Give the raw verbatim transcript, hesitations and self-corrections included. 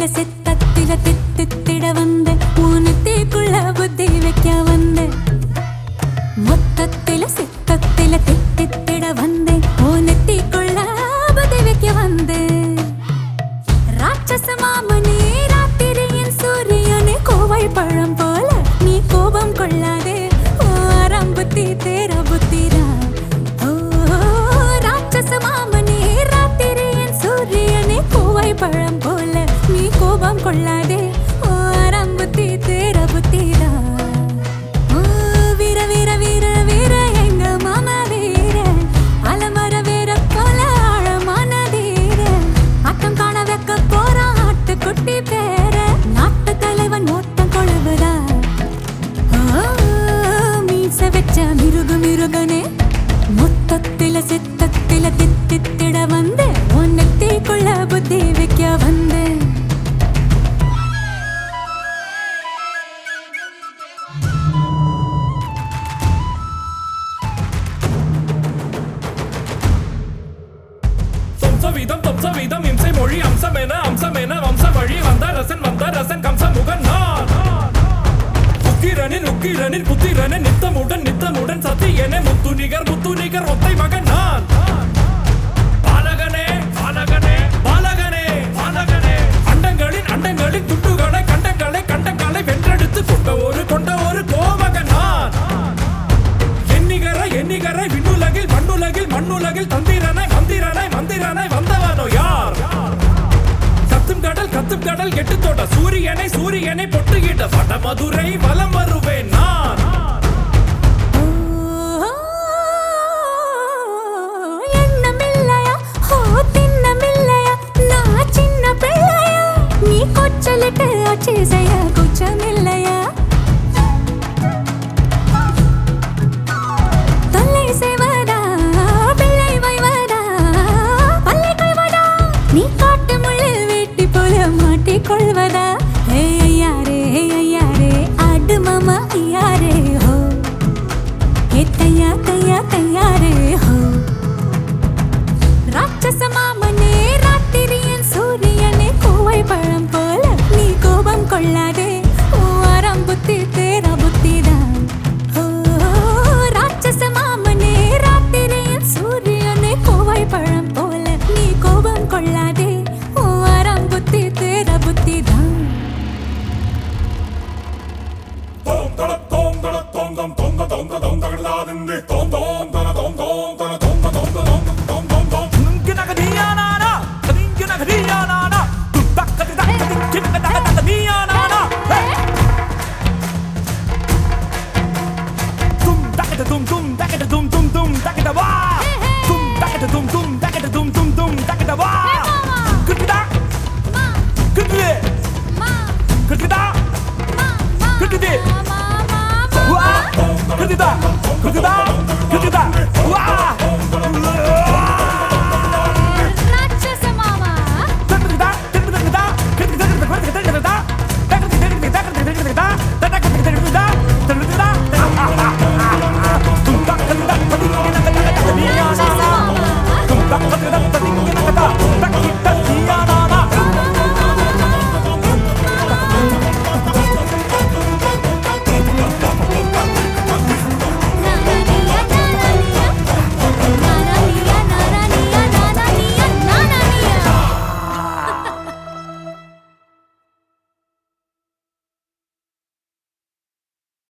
சித்தத்தில தித்தித்திட வந்த ஊனத்தேக்குள்ள புத்தி வைக்க வந்த மொத்தத்தில சித்தத்தில தித்தித்திட வந்த ஊனத்தேக்குள்ள புத்தி வைக்க வந்த ராட்சச மாமனே ராத்திரியின் சூரியனே கோவை பழம் போல நீ கோபம் கொள்ளாதே ஆரம் புத்தி தேர புத்திரா ராட்சச மாமனே ராத்திரியின் சூரியனே கோவை பழம் போல நீ கோபம் கொள்ளாதே ஆரம் புத்தி தேர புத்திரா வீர வீர வீர வீர எங்க மாமா வீர அலமர வீர போல ஆழமான தீர ஆட்டம் காண வைக்க போறான் ஆட்டுக்குட்டி பேர நாட்டு தலைவன் ஓட்டம் கொழுவுதா மீச வச்ச மிருகு மிருகனே மொத்தத்தில சித்தத்தில தித்தித்திட வந்து ஒன்னத்தைக்குள்ள புத்தி வைக்க வந்து வீதம் தொம்ச வீதம் இம்சை மொழி அம்சமென அம்சமென வம்ச வழி வந்த ரசன் வந்த ரசன் கம்ச முகன் நான் உக்கிரனின் உக்கிரனின் புத்திரனின் நித்தமுடன் நித்தமுடன் சத்தியனே முத்து நிகர் முத்து நிகர் ஒத்தை மகன் நான் பாலகனே பாலகனே பாலகனே பாலகனே அண்டங்களின் அண்டங்களின் துண்டுகளை கண்டங்களை கண்டங்களை வென்றெடுத்து கொண்ட ஒரு கொண்ட ஒரு கோமகன் நான் எண்ணிகரை எண்ணிகரை விண்ணுலகில் மண்ணுலகில் மண்ணுலகில் தந்திரனை மந்திரனை மந்திரனை வந்தவனோ யார் கத்தும் கடல் கத்தும் கடல் கெட்டு தோட்ட சூரியனை சூரியனை பொட்டுகிட்ட வட மதுரை வலம் வருவேன் நான் எண்ணமில்லையா ஓ திண்ணமில்லையா நான் சின்ன பிள்ளையா நீ கொச்சலிட்டு ஆட்சி செய்ய குச்சமில்லையா தொல்லை செய்வதா பிள்ளை வைவதா பல்லை கொள்வதா நீ காட்டு முள்ளில் வெட்டி போல மாட்டிக்கொள்வதா ஐயாரே ஐயாரே ஆடு மாமா ஐயாரே ஹோ ஏ தையா தையா தையாரே ஹோ ராட்சச மாமனே ராத்திரியின் சூரியனே கோவை பழ